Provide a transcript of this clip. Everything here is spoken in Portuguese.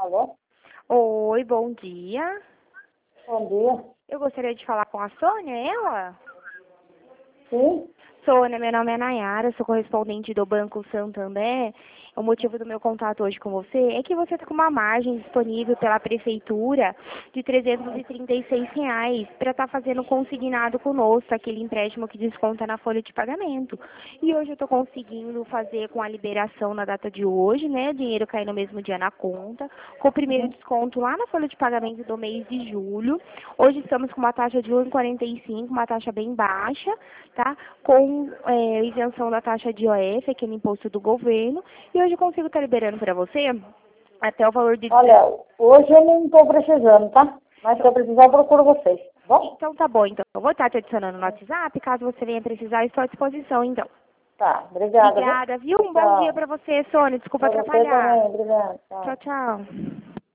Alô? Oi, bom dia. Bom dia. Eu gostaria de falar com a Sônia, ela? Sim? Sônia, meu nome é Nayara, sou correspondente do Banco Santander. O motivo do meu contato hoje com você é que você está com uma margem disponível pela Prefeitura de R$ 336 para estar fazendo consignado conosco, aquele empréstimo que desconta na folha de pagamento. E hoje eu estou conseguindo fazer com a liberação na data de hoje, né? Dinheiro cair no mesmo dia na conta, com o primeiro Uhum. desconto lá na folha de pagamento do mês de julho. Hoje estamos com uma taxa de 1,45, uma taxa bem baixa, tá? Com isenção da taxa de IOF, aquele imposto do governo. E hoje eu consigo estar liberando para você até o valor de... Olha, hoje eu não estou precisando, tá? Mas se eu precisar, eu procuro vocês, tá bom? Então tá bom, então. Eu vou estar te adicionando no WhatsApp, caso você venha precisar, estou à disposição, então. Tá, obrigada, viu? Obrigada, viu? Um bom dia Tchau. para você, Sônia. Desculpa Pra você atrapalhar. também, obrigada. Tchau. Tchau, tchau.